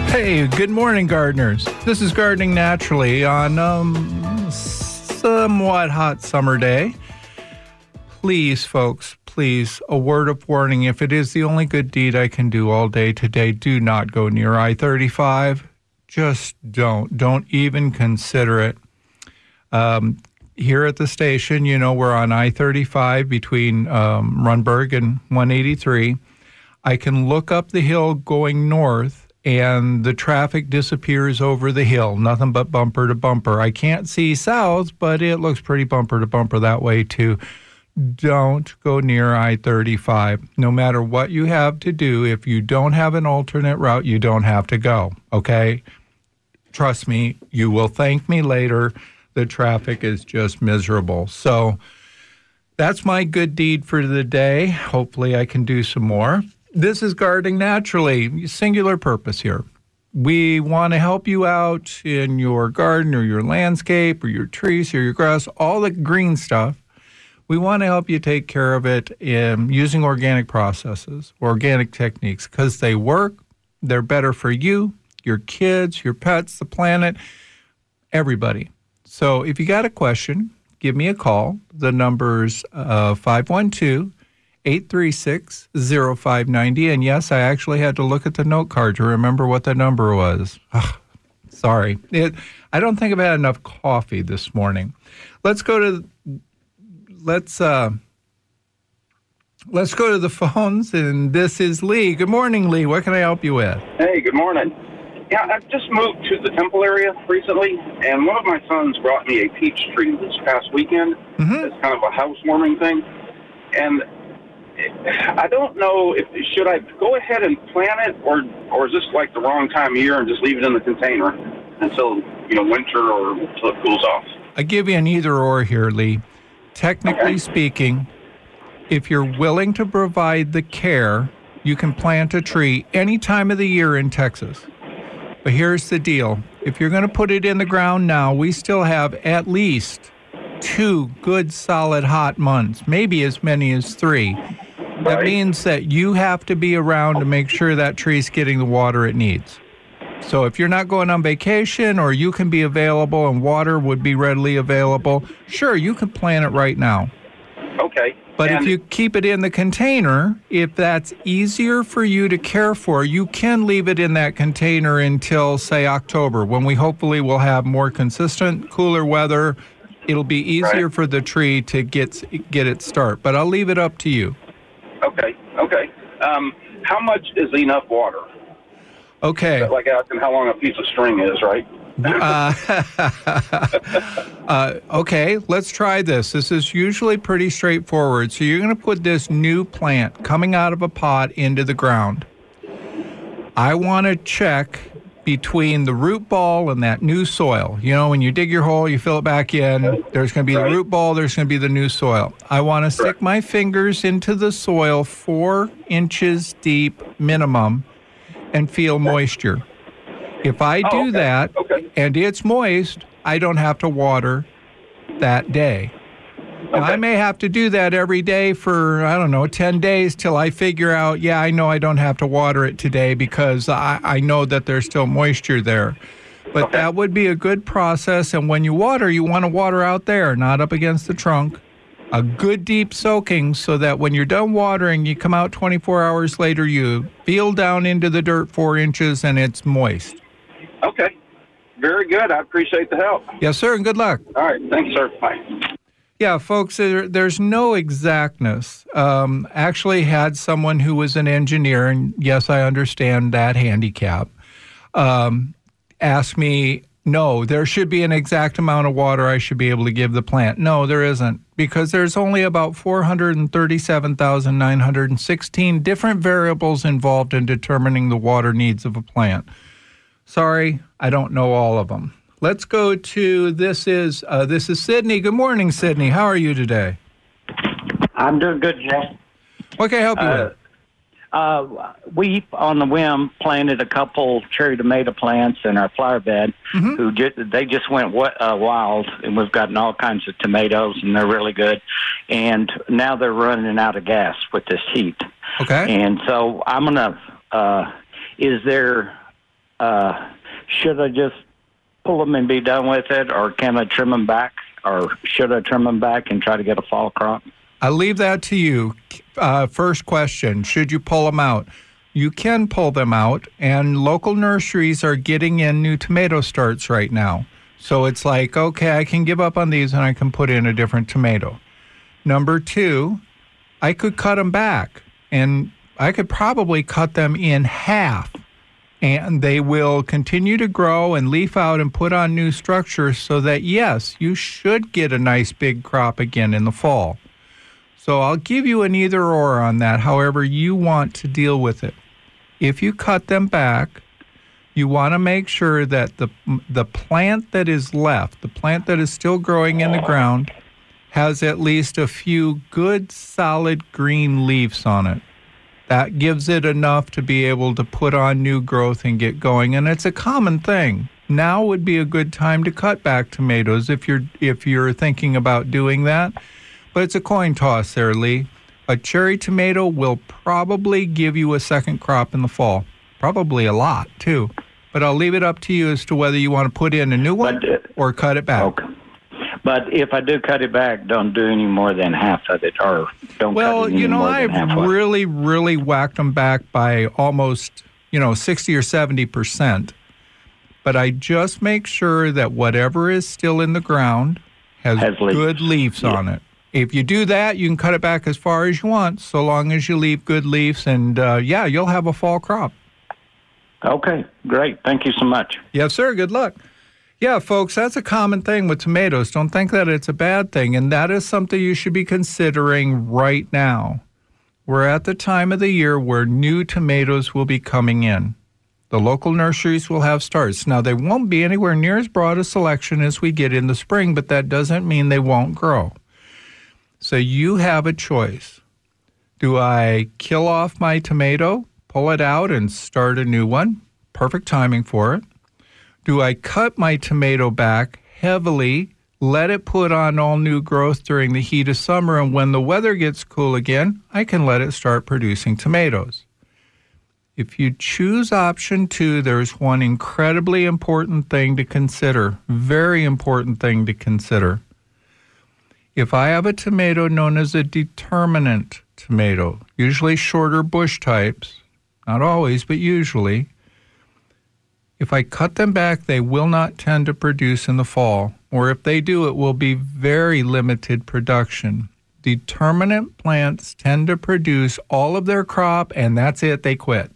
Hey, good morning, gardeners. This is Gardening Naturally on somewhat hot summer day. Please, folks, please, a word of warning. If it is the only good deed I can do all day today, do not go near I-35. Just don't. Don't even consider it. Here at the station, you know, we're on I-35 between Runberg and 183. I can look up the hill going north, and the traffic disappears over the hill. Nothing but bumper to bumper. I can't see south, but it looks pretty bumper to bumper that way, too. Don't go near I-35. No matter what you have to do, if you don't have an alternate route, you don't have to go, okay? Trust me, you will thank me later. The traffic is just miserable. So that's my good deed for the day. Hopefully I can do some more. This is Gardening Naturally, singular purpose here. We want to help you out in your garden or your landscape or your trees or your grass, all the green stuff. We want to help you take care of it using organic processes, organic techniques, because they work. They're better for you, your kids, your pets, the planet, everybody. So if you got a question, give me a call. The number's 512-836-0590. And yes, I actually had to look at the note card to remember what the number was. Ugh, sorry. I don't think I've had enough coffee this morning. Let's go to the phones, and this is Lee. Good morning, Lee. What can I help you with? Hey, good morning. Yeah, I've just moved to the Temple area recently, and one of my sons brought me a peach tree this past weekend. It's kind of a housewarming thing. And I don't know should I go ahead and plant it, or is this like the wrong time of year and just leave it in the container until, winter or until it cools off? I give you an either or here, Lee. Technically speaking, if you're willing to provide the care, you can plant a tree any time of the year in Texas. But here's the deal. If you're going to put it in the ground now, we still have at least 2 good, solid, hot months, maybe as many as 3. That means that you have to be around to make sure that tree's getting the water it needs. So if you're not going on vacation or you can be available and water would be readily available, sure, you can plant it right now. Okay. But if you keep it in the container, if that's easier for you to care for, you can leave it in that container until, say, October, when we hopefully will have more consistent, cooler weather. It'll be easier for the tree to get its start. But I'll leave it up to you. Okay. How much is enough water? Okay. Like asking how long a piece of string is, right? Okay, let's try this. This is usually pretty straightforward. So you're going to put this new plant coming out of a pot into the ground. I want to check between the root ball and that new soil. When you dig your hole, you fill it back in. There's going to be the root ball. There's going to be the new soil. I want to stick my fingers into the soil 4 inches deep minimum and feel moisture. If I do that and it's moist, I don't have to water that day. Now, I may have to do that every day for, 10 days till I figure out, I know I don't have to water it today because I know that there's still moisture there. But that would be a good process. And when you want to water out there, not up against the trunk. A good deep soaking so that when you're done watering, you come out 24 hours later, you feel down into the dirt 4 inches and it's moist. Okay. Very good. I appreciate the help. Yes, sir, and good luck. All right. Thanks, sir. Bye. Yeah, folks, there's no exactness. Actually had someone who was an engineer, and yes, I understand that handicap, ask me, no, there should be an exact amount of water I should be able to give the plant. No, there isn't, because there's only about 437,916 different variables involved in determining the water needs of a plant. Sorry, I don't know all of them. Let's go to, this is Sydney. Good morning, Sydney. How are you today? I'm doing good, Jay. What can I help you with? We, on the whim, planted a couple cherry tomato plants in our flower bed. They just went wild, and we've gotten all kinds of tomatoes, and they're really good. And now they're running out of gas with this heat. Okay. And so I'm going to, is there should I just pull them and be done with it, or can I trim them back, or should I trim them back and try to get a fall crop? I'll leave that to you. First question, should you pull them out? You can pull them out, and local nurseries are getting in new tomato starts right now. So it's like, okay, I can give up on these and I can put in a different tomato. Number two, I could cut them back, and I could probably cut them in half, and they will continue to grow and leaf out and put on new structures so that, yes, you should get a nice big crop again in the fall. So I'll give you an either or on that, however you want to deal with it. If you cut them back, you want to make sure that the plant that is left, the plant that is still growing in the ground, has at least a few good, solid green leaves on it. That gives it enough to be able to put on new growth and get going. And it's a common thing. Now would be a good time to cut back tomatoes if you're thinking about doing that. But it's a coin toss there, Lee. A cherry tomato will probably give you a second crop in the fall. Probably a lot, too. But I'll leave it up to you as to whether you want to put in a new one or cut it back. Okay. But if I do cut it back, don't do any more than half of it, or don't cut it any more than half of it. I've really whacked them back by almost, 60 or 70%. But I just make sure that whatever is still in the ground has good leaves on it. If you do that, you can cut it back as far as you want, so long as you leave good leaves, and you'll have a fall crop. Okay, great. Thank you so much. Yes, sir. Good luck. Yeah, folks, that's a common thing with tomatoes. Don't think that it's a bad thing, and that is something you should be considering right now. We're at the time of the year where new tomatoes will be coming in. The local nurseries will have starts. Now, they won't be anywhere near as broad a selection as we get in the spring, but that doesn't mean they won't grow. So you have a choice. Do I kill off my tomato, pull it out, and start a new one? Perfect timing for it. Do I cut my tomato back heavily, let it put on all new growth during the heat of summer, and when the weather gets cool again, I can let it start producing tomatoes? If you choose option 2, there's one incredibly important thing to consider, very important thing to consider. If I have a tomato known as a determinant tomato, usually shorter bush types, not always, but usually, if I cut them back, they will not tend to produce in the fall, or if they do, it will be very limited production. Determinant plants tend to produce all of their crop, and that's it, they quit.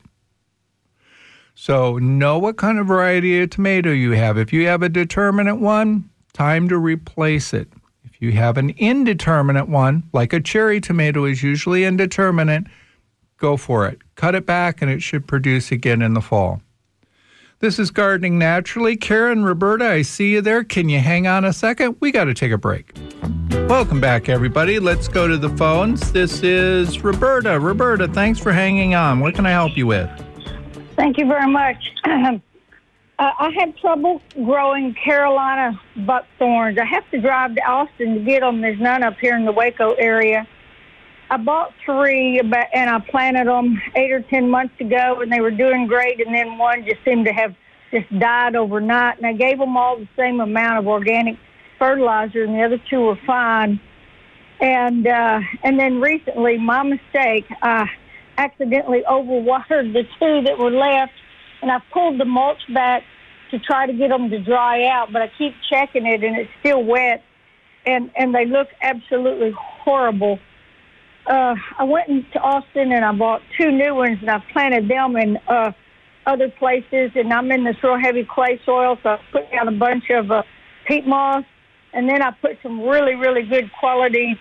So know what kind of variety of tomato you have. If you have a determinant one, time to replace it. If you have an indeterminate one, like a cherry tomato is usually indeterminate, go for it. Cut it back, and it should produce again in the fall. This is Gardening Naturally. Karen, Roberta, I see you there. Can you hang on a second? We got to take a break. Welcome back, everybody. Let's go to the phones. This is Roberta. Roberta, thanks for hanging on. What can I help you with? Thank you very much. I have trouble growing Carolina buckthorns. I have to drive to Austin to get them. There's none up here in the Waco area. I bought 3, and I planted them 8 or 10 months ago, and they were doing great, and then one just seemed to have just died overnight, and I gave them all the same amount of organic fertilizer, and the other 2 were fine. And then recently, my mistake, I accidentally overwatered the 2 that were left, and I pulled the mulch back to try to get them to dry out, but I keep checking it, and it's still wet, and they look absolutely horrible. I went into Austin, and I bought 2 new ones, and I planted them in other places, and I'm in this real heavy clay soil, so I put down a bunch of peat moss, and then I put some really, really good quality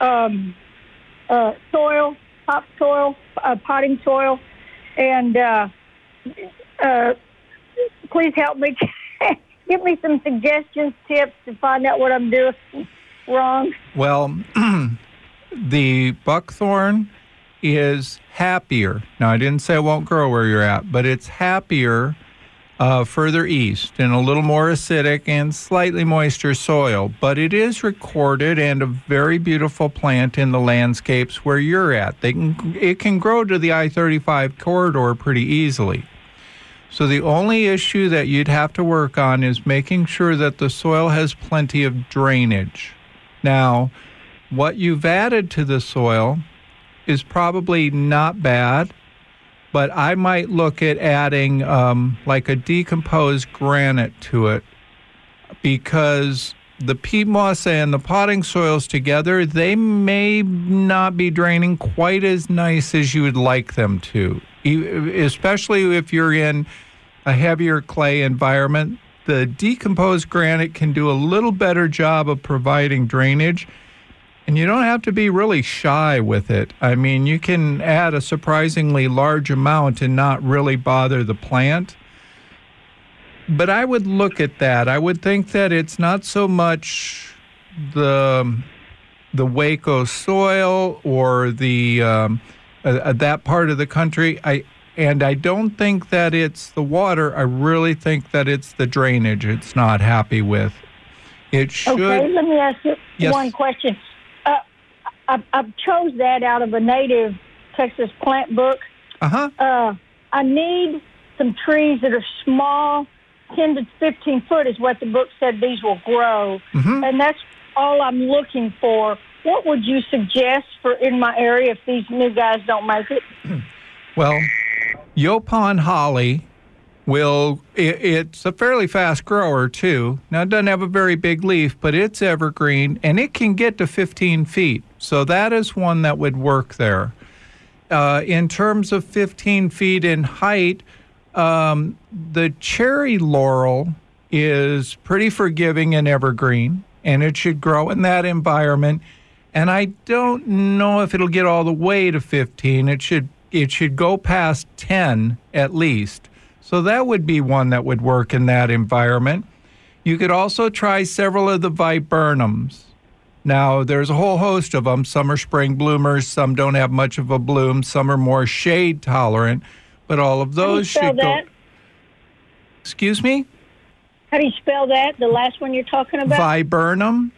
soil, potting soil, and please help me. Give me some suggestions, tips to find out what I'm doing wrong. Well, the buckthorn is happier. Now, I didn't say it won't grow where you're at, but it's happier further east and a little more acidic and slightly moister soil. But it is recorded and a very beautiful plant in the landscapes where you're at. It can grow to the I-35 corridor pretty easily. So the only issue that you'd have to work on is making sure that the soil has plenty of drainage. Now, what you've added to the soil is probably not bad, but I might look at adding like a decomposed granite to it, because the peat moss and the potting soils together, they may not be draining quite as nice as you would like them to, especially if you're in a heavier clay environment. The decomposed granite can do a little better job of providing drainage, and you don't have to be really shy with it. I mean, you can add a surprisingly large amount and not really bother the plant. But I would look at that. I would think that it's not so much the Waco soil or the that part of the country. I don't think that it's the water. I really think that it's the drainage it's not happy with. It should. Okay, let me ask you Yes. one question. I chose that out of a native Texas plant book. Uh-huh. I need some trees that are small, 10 to 15 foot is what the book said these will grow. Mm-hmm. And that's all I'm looking for. What would you suggest for in my area if these new guys don't make it? Well, Yaupon holly it's a fairly fast grower too. Now, it doesn't have a very big leaf, but it's evergreen, and it can get to 15 feet. So that is one that would work there. In terms of 15 feet in height, the cherry laurel is pretty forgiving and evergreen, and it should grow in that environment. And I don't know if it'll get all the way to 15. It should go past 10 at least. So that would be one that would work in that environment. You could also try several of the viburnums. Now, there's a whole host of them. Some are spring bloomers, some don't have much of a bloom, some are more shade tolerant, but all of those should go. That? Excuse me? How do you spell that? The last one you're talking about? Viburnum,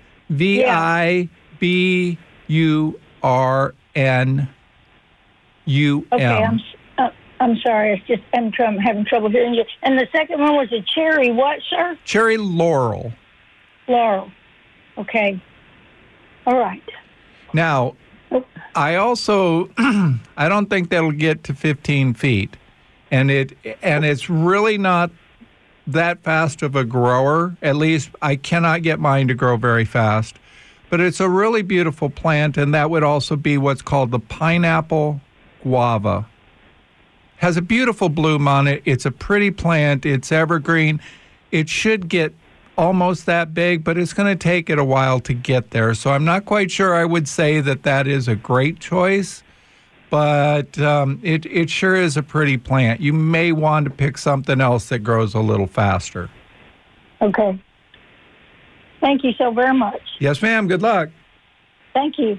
VIBURNUM. Okay, I'm sorry. I'm having trouble hearing you. And the second one was a cherry what, sir? Cherry laurel. Laurel. Okay. All right. Now, I also, I don't think that'll get to 15 feet. And it's really not that fast of a grower. At least I cannot get mine to grow very fast. But it's a really beautiful plant, and that would also be what's called the pineapple guava. Has a beautiful bloom on it. It's a pretty plant. It's evergreen. It should get almost that big, but it's going to take it a while to get there. So I'm not quite sure I would say that is a great choice, but it sure is a pretty plant. You may want to pick something else that grows a little faster. Okay. Thank you so very much. Yes, ma'am. Good luck. Thank you.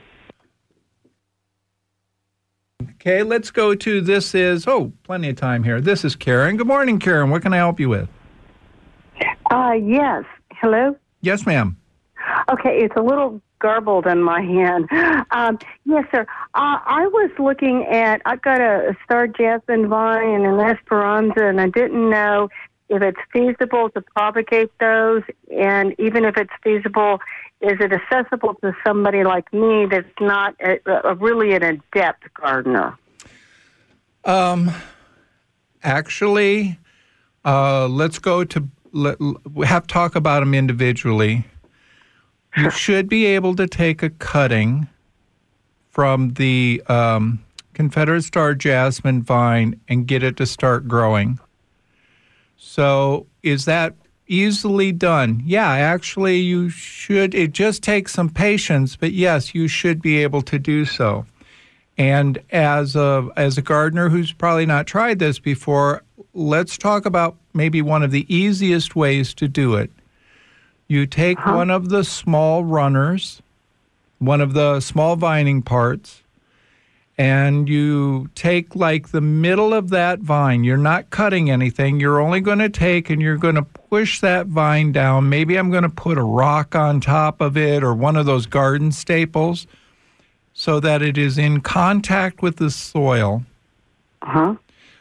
Okay, let's go to plenty of time here. This is Karen. Good morning, Karen. What can I help you with? Yes. Hello? Yes, ma'am. Okay, it's a little garbled in my hand. Yes, sir. I was looking at, I've got a star jasmine vine and an esperanza, and I didn't know if it's feasible to propagate those, and even if it's feasible, is it accessible to somebody like me that's not really an adept gardener? Actually, let's go to we have to talk about them individually. You should be able to take a cutting from the Confederate star jasmine vine and get it to start growing. So is that easily done? Yeah, actually you should. It just takes some patience, but yes, you should be able to do so. And as a gardener who's probably not tried this before, let's talk about maybe one of the easiest ways to do it. You take one of the small runners, one of the small vining parts, and you take like the middle of that vine. You're not cutting anything. You're only going to take and you're going to push that vine down. Maybe I'm going to put a rock on top of it or one of those garden staples so that it is in contact with the soil.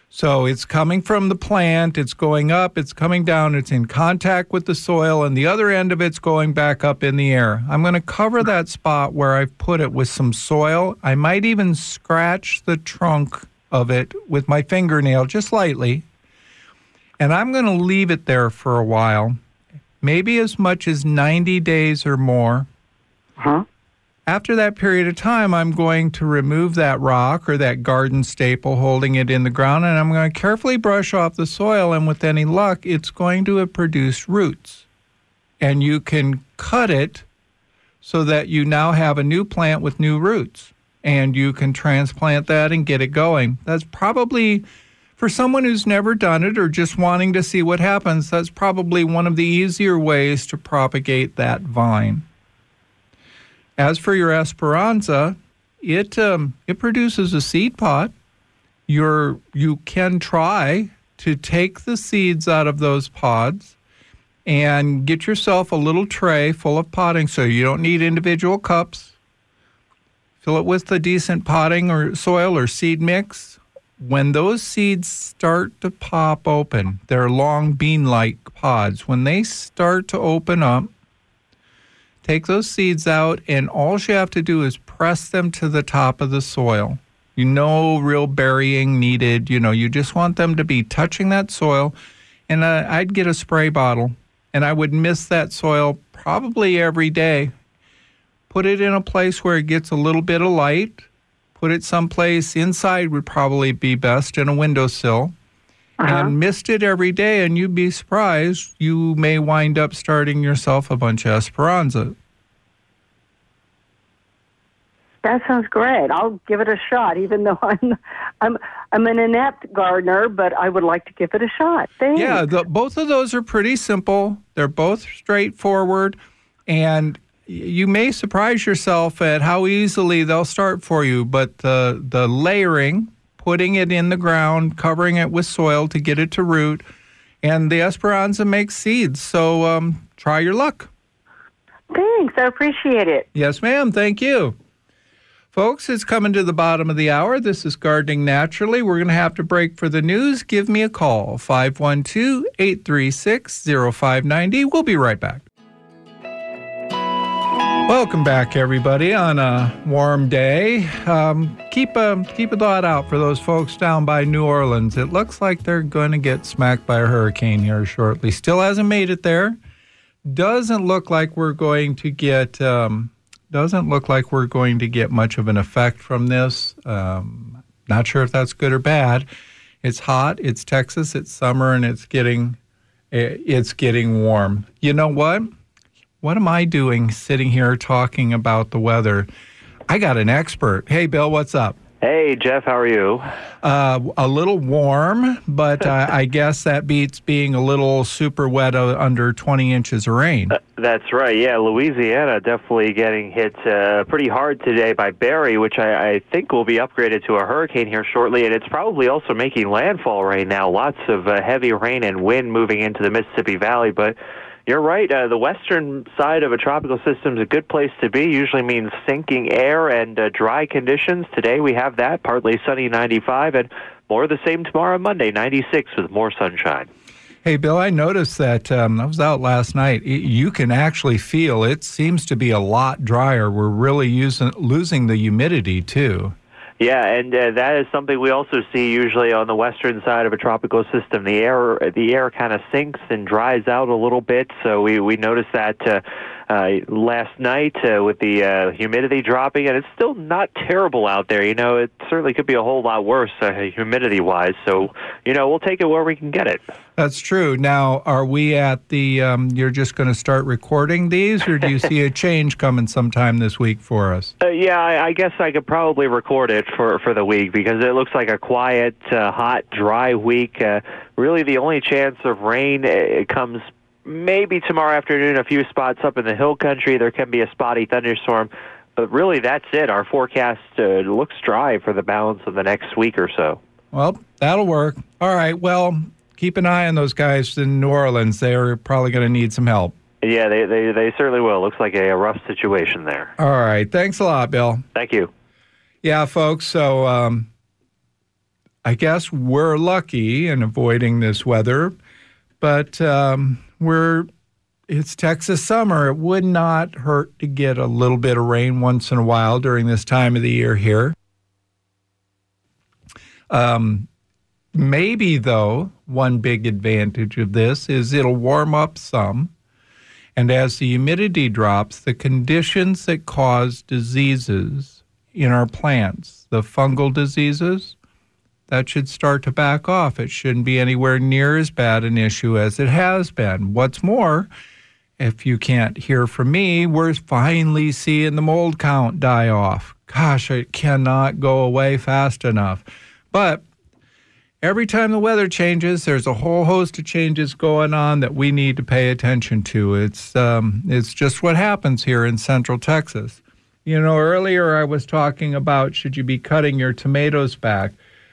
So it's coming from the plant, it's going up, it's coming down, it's in contact with the soil, and the other end of it's going back up in the air. I'm going to cover that spot where I've put it with some soil. I might even scratch the trunk of it with my fingernail just lightly. And I'm going to leave it there for a while, maybe as much as 90 days or more. Uh-huh. After that period of time, I'm going to remove that rock or that garden staple holding it in the ground, and I'm going to carefully brush off the soil, and with any luck, it's going to have produced roots. And you can cut it so that you now have a new plant with new roots, and you can transplant that and get it going. That's probably, for someone who's never done it or just wanting to see what happens, that's probably one of the easier ways to propagate that vine. As for your Esperanza, it produces a seed pod. You can try to take the seeds out of those pods and get yourself a little tray full of potting, so you don't need individual cups. Fill it with a decent potting or soil or seed mix. When those seeds start to pop open, they're long bean-like pods. When they start to open up, take those seeds out, and all you have to do is press them to the top of the soil. No real burying needed. You just want them to be touching that soil. And I'd get a spray bottle, and I would mist that soil probably every day. Put it in a place where it gets a little bit of light. Put it someplace inside would probably be best, in a windowsill. And mist it every day, and you'd be surprised. You may wind up starting yourself a bunch of Esperanza. That sounds great. I'll give it a shot, even though I'm an inept gardener, but I would like to give it a shot. Thanks. Yeah, both of those are pretty simple. They're both straightforward, and you may surprise yourself at how easily they'll start for you. But the layering, putting it in the ground, covering it with soil to get it to root, and the Esperanza makes seeds. So try your luck. Thanks. I appreciate it. Yes, ma'am. Thank you. Folks, it's coming to the bottom of the hour. This is Gardening Naturally. We're going to have to break for the news. Give me a call, 512-836-0590. We'll be right back. Welcome back, everybody, on a warm day. Keep a thought out for those folks down by New Orleans. It looks like they're going to get smacked by a hurricane here shortly. Still hasn't made it there. Doesn't look like we're going to get much of an effect from this. Not sure if that's good or bad. It's hot. It's Texas. It's summer, and it's getting warm. You know what? What am I doing sitting here talking about the weather? I got an expert. Hey, Bill, what's up? Hey, Jeff, how are you? A little warm, but I guess that beats being a little super wet under 20 inches of rain. That's right. Yeah, Louisiana definitely getting hit pretty hard today by Barry, which I think will be upgraded to a hurricane here shortly, and it's probably also making landfall right now. Lots of heavy rain and wind moving into the Mississippi Valley, but you're right. The western side of a tropical system is a good place to be. Usually means sinking air and dry conditions. Today we have that, partly sunny 95, and more of the same tomorrow, Monday, 96 with more sunshine. Hey, Bill, I noticed that I was out last night. You can actually feel it seems to be a lot drier. We're really losing the humidity, too. Yeah, and that is something we also see usually on the western side of a tropical system. The air kind of sinks and dries out a little bit, so we noticed that last night with the humidity dropping, and it's still not terrible out there. It certainly could be a whole lot worse humidity-wise, so, we'll take it where we can get it. That's true. Now, are we at the, you're just going to start recording these, or do you see a change coming sometime this week for us? Yeah, I guess I could probably record it for the week, because it looks like a quiet, hot, dry week. Really, the only chance of rain comes maybe tomorrow afternoon, a few spots up in the hill country. There can be a spotty thunderstorm, but really that's it. Our forecast looks dry for the balance of the next week or so. Well, that'll work. All right, well, keep an eye on those guys in New Orleans. They're probably going to need some help. Yeah, they certainly will. Looks like a rough situation there. All right, thanks a lot, Bill. Thank you. Yeah, folks, so I guess we're lucky in avoiding this weather, but it's Texas summer. It would not hurt to get a little bit of rain once in a while during this time of the year here. Maybe, though, one big advantage of this is it'll warm up some. And as the humidity drops, the conditions that cause diseases in our plants, the fungal diseases, that should start to back off. It shouldn't be anywhere near as bad an issue as it has been. What's more, if you can't hear from me, we're finally seeing the mold count die off. Gosh, it cannot go away fast enough. But every time the weather changes, there's a whole host of changes going on that we need to pay attention to. It's just what happens here in Central Texas. You know, earlier I was talking about should you be cutting your tomatoes back.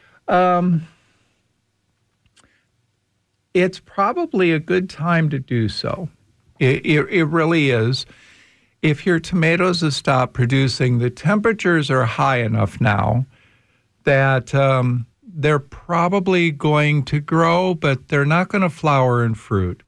It's probably a good time to do so. It really is. If your tomatoes have stopped producing, the temperatures are high enough now that they're probably going to grow, but they're not going to flower and fruit.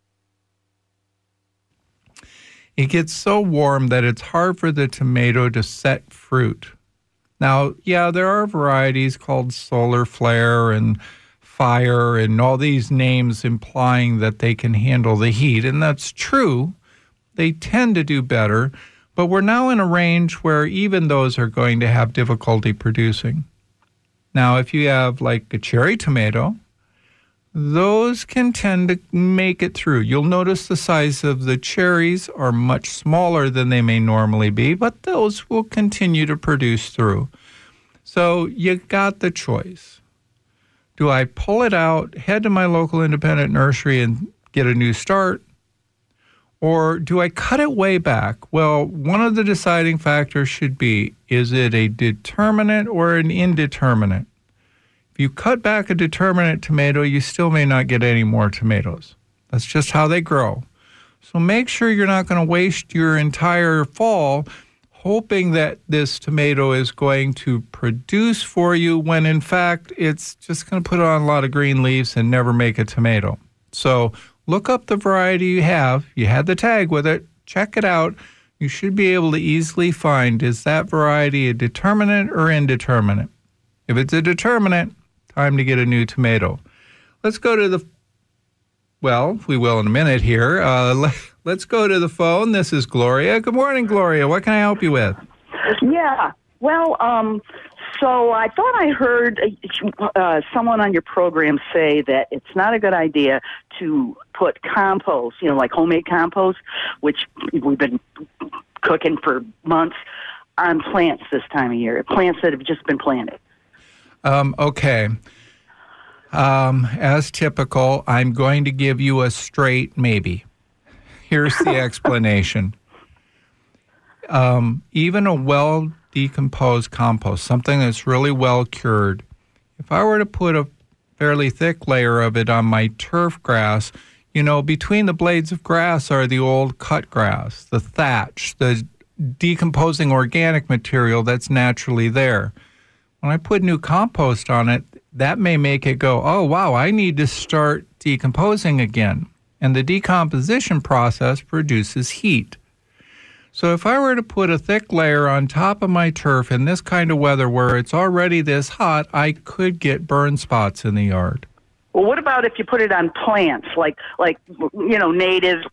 It gets so warm that it's hard for the tomato to set fruit. Now, yeah, there are varieties called solar flare and fire and all these names implying that they can handle the heat, and that's true. They tend to do better, but we're now in a range where even those are going to have difficulty producing. Now, if you have like a cherry tomato, those can tend to make it through. You'll notice the size of the cherries are much smaller than they may normally be, but those will continue to produce through. So you got the choice. Do I pull it out, head to my local independent nursery and get a new start? Or do I cut it way back? Well, one of the deciding factors should be, is it a determinate or an indeterminate? If you cut back a determinate tomato, you still may not get any more tomatoes. That's just how they grow. So make sure you're not going to waste your entire fall hoping that this tomato is going to produce for you when, in fact, it's just going to put on a lot of green leaves and never make a tomato. So look up the variety you have. You had the tag with it. Check it out. You should be able to easily find, is that variety a determinate or indeterminate? If it's a determinate, time to get a new tomato. Let's go to we will in a minute here. Let's go to the phone. This is Gloria. Good morning, Gloria. What can I help you with? Yeah. Well, so I thought I heard someone on your program say that it's not a good idea to put compost, like homemade compost, which we've been cooking for months, on plants this time of year, plants that have just been planted. Okay. As typical, I'm going to give you a straight maybe. Here's the explanation. Even a well-decomposed compost, something that's really well cured, if I were to put a fairly thick layer of it on my turf grass, between the blades of grass are the old cut grass, the thatch, the decomposing organic material that's naturally there. When I put new compost on it, that may make it go, oh, wow, I need to start decomposing again. And the decomposition process produces heat. So if I were to put a thick layer on top of my turf in this kind of weather where it's already this hot, I could get burn spots in the yard. Well, what about if you put it on plants, like natives,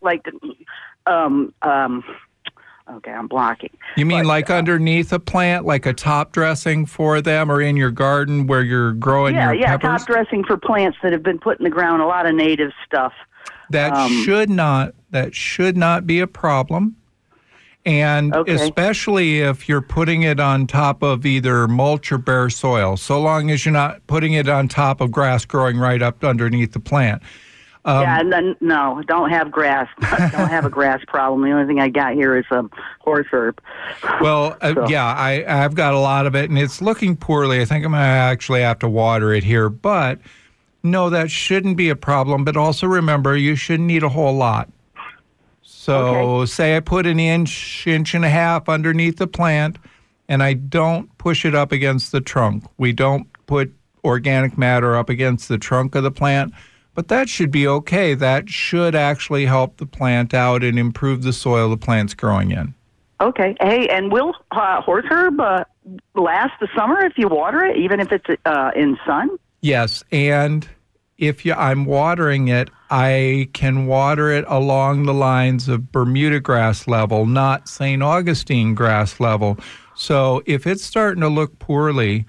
okay, I'm blocking. You mean underneath a plant, like a top dressing for them, or in your garden where you're growing your peppers? Yeah, top dressing for plants that have been put in the ground, a lot of native stuff. That should not be a problem. And especially if you're putting it on top of either mulch or bare soil, so long as you're not putting it on top of grass growing right up underneath the plant. No, don't have grass. Don't have a grass problem. The only thing I got here is horse herb. Well, I've got a lot of it, and it's looking poorly. I think I'm going to actually have to water it here. But, no, that shouldn't be a problem. But also remember, you shouldn't need a whole lot. So say I put an inch and a half underneath the plant, and I don't push it up against the trunk. We don't put organic matter up against the trunk of the plant. But that should be okay. That should actually help the plant out and improve the soil the plant's growing in. Okay. Hey, and will horse herb last the summer if you water it, even if it's in sun? Yes, and if I'm watering it, I can water it along the lines of Bermuda grass level, not St. Augustine grass level. So if it's starting to look poorly,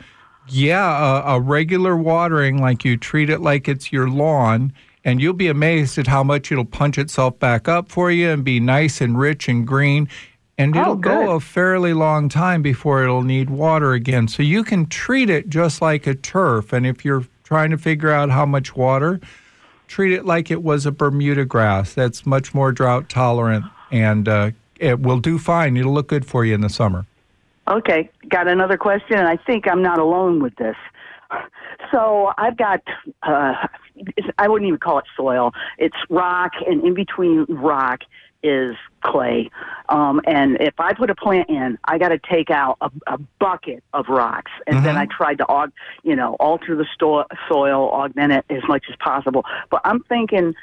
a regular watering, like you treat it like it's your lawn, and you'll be amazed at how much it'll punch itself back up for you and be nice and rich and green. And it'll go a fairly long time before it'll need water again. So you can treat it just like a turf. And if you're trying to figure out how much water, treat it like it was a Bermuda grass. That's much more drought tolerant, and it will do fine. It'll look good for you in the summer. Okay, got another question, and I think I'm not alone with this. So I've got, I wouldn't even call it soil. It's rock, and in between rock is clay. And if I put a plant in, I got to take out a bucket of rocks. And then I tried to, alter the soil, augment it as much as possible. But I'm thinking,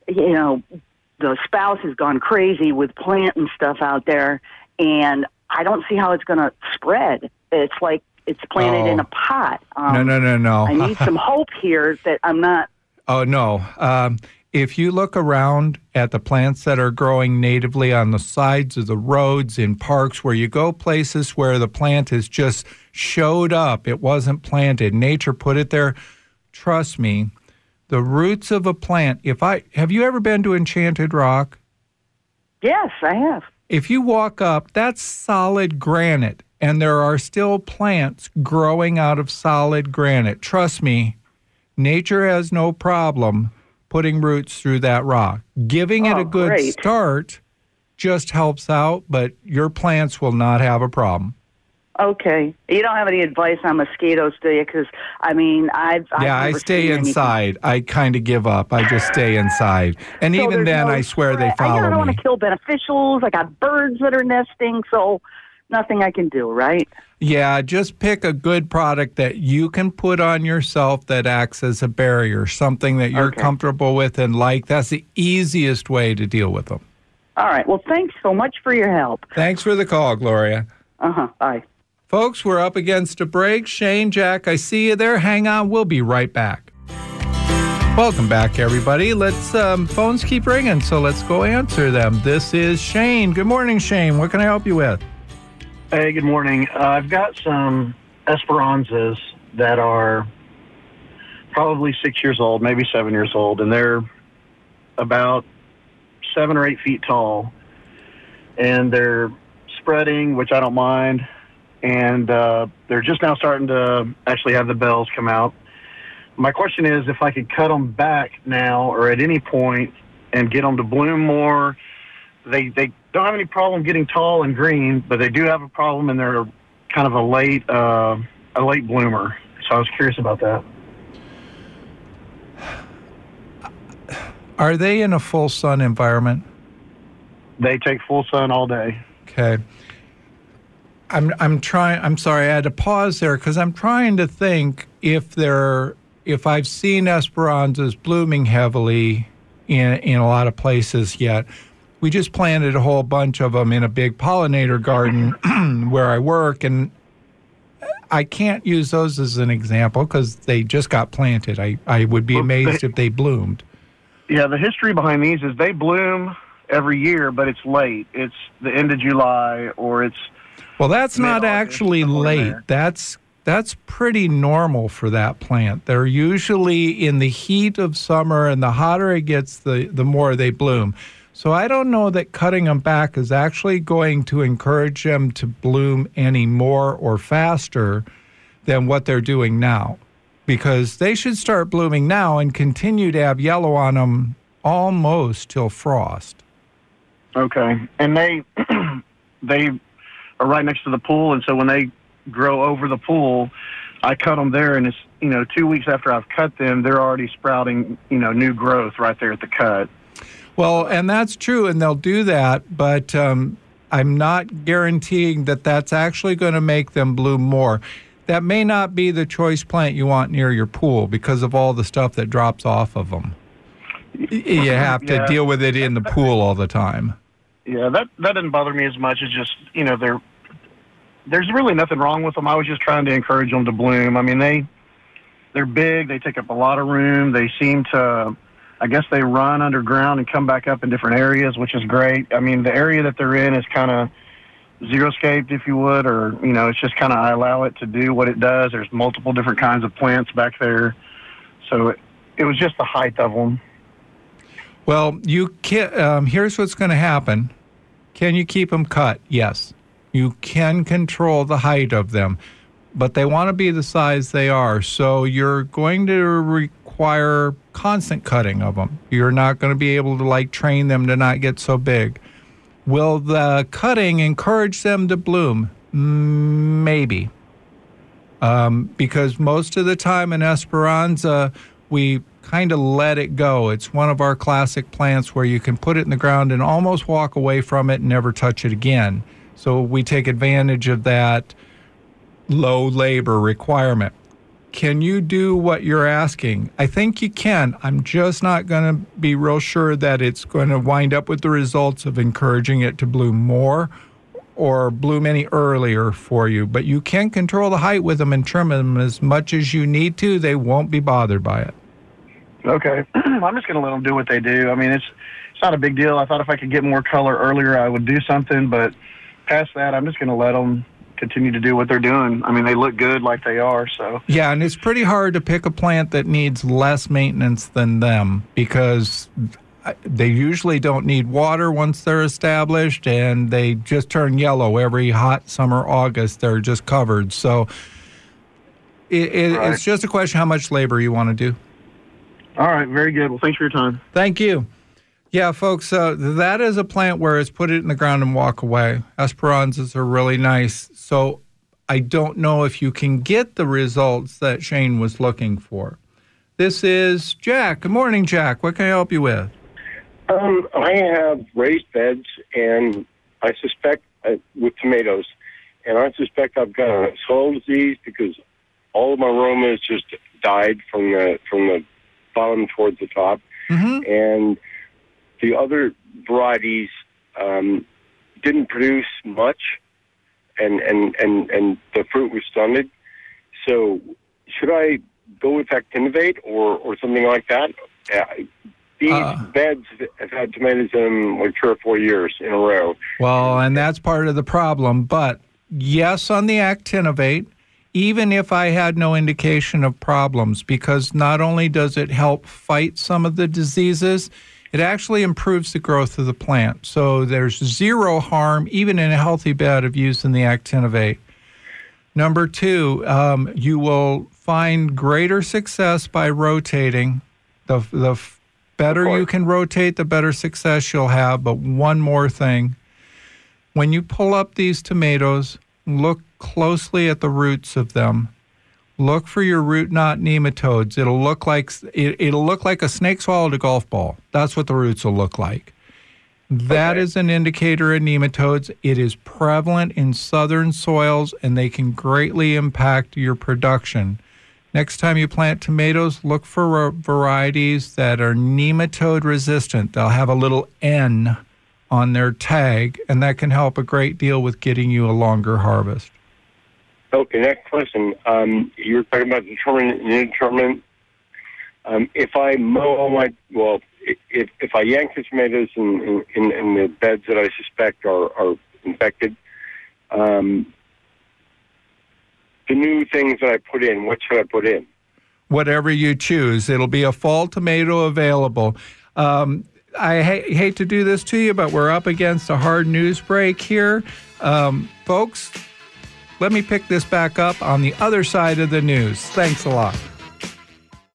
the spouse has gone crazy with planting stuff out there, and I don't see how it's going to spread. It's like it's planted in a pot. No. I need some hope here that I'm not. Oh, no. If you look around at the plants that are growing natively on the sides of the roads, in parks, where you go places where the plant has just showed up, it wasn't planted, nature put it there, trust me, the roots of a plant, have you ever been to Enchanted Rock? Yes, I have. If you walk up, that's solid granite, and there are still plants growing out of solid granite. Trust me, nature has no problem putting roots through that rock. Giving it a good start just helps out, but your plants will not have a problem. Okay. You don't have any advice on mosquitoes, do you? Because, I stay inside. I kind of give up. I just stay inside. And so even then, I swear they follow me. I don't want to kill beneficials. I got birds that are nesting, so nothing I can do, right? Yeah, just pick a good product that you can put on yourself that acts as a barrier, something that you're comfortable with and like. That's the easiest way to deal with them. All right. Well, thanks so much for your help. Thanks for the call, Gloria. Bye. Folks, we're up against a break. Shane, Jack, I see you there. Hang on. We'll be right back. Welcome back, everybody. Let's phones keep ringing, so let's go answer them. This is Shane. Good morning, Shane. What can I help you with? Hey, good morning. I've got some Esperanzas that are probably 6 years old, maybe 7 years old, and they're about 7 or 8 feet tall, and they're spreading, which I don't mind, and they're just now starting to actually have the bells come out. My question is if I could cut them back now or at any point and get them to bloom more. They don't have any problem getting tall and green, but they do have a problem, and they're kind of a late bloomer. So I was curious about that. Are they in a full sun environment? They take full sun all day. Okay. I'm sorry, I had to pause there because I'm trying to think if I've seen Esperanzas blooming heavily in a lot of places yet. We just planted a whole bunch of them in a big pollinator garden where I work, and I can't use those as an example because they just got planted. I would be amazed if they bloomed. Yeah, the history behind these is they bloom every year, but it's late. It's the end of July, or it's... Well, that's not actually late. That's pretty normal for that plant. They're usually in the heat of summer, and the hotter it gets, the more they bloom. So I don't know that cutting them back is actually going to encourage them to bloom any more or faster than what they're doing now, because they should start blooming now and continue to have yellow on them almost till frost. Okay. And they are right next to the pool, and so when they grow over the pool, I cut them there, and it's, 2 weeks after I've cut them, they're already sprouting, new growth right there at the cut. Well, and that's true, and they'll do that, but I'm not guaranteeing that that's actually going to make them bloom more. that may not be the choice plant you want near your pool because of all the stuff that drops off of them. You have to deal with it in the pool all the time. Yeah, that doesn't bother me as much. It's just, there's really nothing wrong with them. I was just trying to encourage them to bloom. I mean, they're big. They take up a lot of room. They seem to, I guess they run underground and come back up in different areas, which is great. I mean, the area that they're in is kind of xeriscaped, if you would, or, it's just kind of I allow it to do what it does. There's multiple different kinds of plants back there. So it was just the height of them. Well, you can, here's what's going to happen. Can you keep them cut? Yes. You can control the height of them, but they want to be the size they are. So you're going to require constant cutting of them. You're not going to be able to train them to not get so big. Will the cutting encourage them to bloom? Maybe. Because most of the time in Esperanza, we kind of let it go. It's one of our classic plants where you can put it in the ground and almost walk away from it and never touch it again. So we take advantage of that low labor requirement. Can you do what you're asking? I think you can. I'm just not going to be real sure that it's going to wind up with the results of encouraging it to bloom more or bloom any earlier for you. But you can control the height with them and trim them as much as you need to. They won't be bothered by it. Okay. I'm just going to let them do what they do. I mean, it's not a big deal. I thought if I could get more color earlier, I would do something. But past that, I'm just going to let them continue to do what they're doing. I mean, they look good like they are, so. Yeah, and it's pretty hard to pick a plant that needs less maintenance than them because they usually don't need water once they're established, and they just turn yellow every hot summer, August. They're just covered. So it's just a question how much labor you want to do. All right, very good. Well, thanks for your time. Thank you. Yeah, folks, that is a plant where it's put it in the ground and walk away. Esperanzas are really nice. So I don't know if you can get the results that Shane was looking for. This is Jack. Good morning, Jack. What can I help you with? I have raised beds, and I suspect, with tomatoes, and I suspect I've got a soil disease because all of my aromas just died from the bottom towards the top. Mm-hmm. And the other varieties didn't produce much, and the fruit was stunted. So should I go with Actinovate or something like that? These beds have had tomatoes in them like 3 or 4 years in a row. Well, and that's part of the problem. But yes, on the Actinovate, even if I had no indication of problems, because not only does it help fight some of the diseases, it actually improves the growth of the plant. So there's zero harm, even in a healthy bed, of using the Actinovate. Number 2, you will find greater success by rotating. The better you can rotate, the better success you'll have. But one more thing. When you pull up these tomatoes, look closely at the roots of them. Look for your root knot nematodes. It'll look like a snake swallowed a golf ball. That's what the roots will look like. That is an indicator of nematodes. It is prevalent in southern soils, and they can greatly impact your production. Next time you plant tomatoes, look for varieties that are nematode resistant. They'll have a little N on their tag, and that can help a great deal with getting you a longer harvest. Okay, next question. You were talking about determinant and indeterminate. If I mow all my, if I yank the tomatoes in the beds that I suspect are infected, the new things that I put in, what should I put in? Whatever you choose. It'll be a fall tomato available. I hate to do this to you, but we're up against a hard news break here. Folks, let me pick this back up on the other side of the news. Thanks a lot.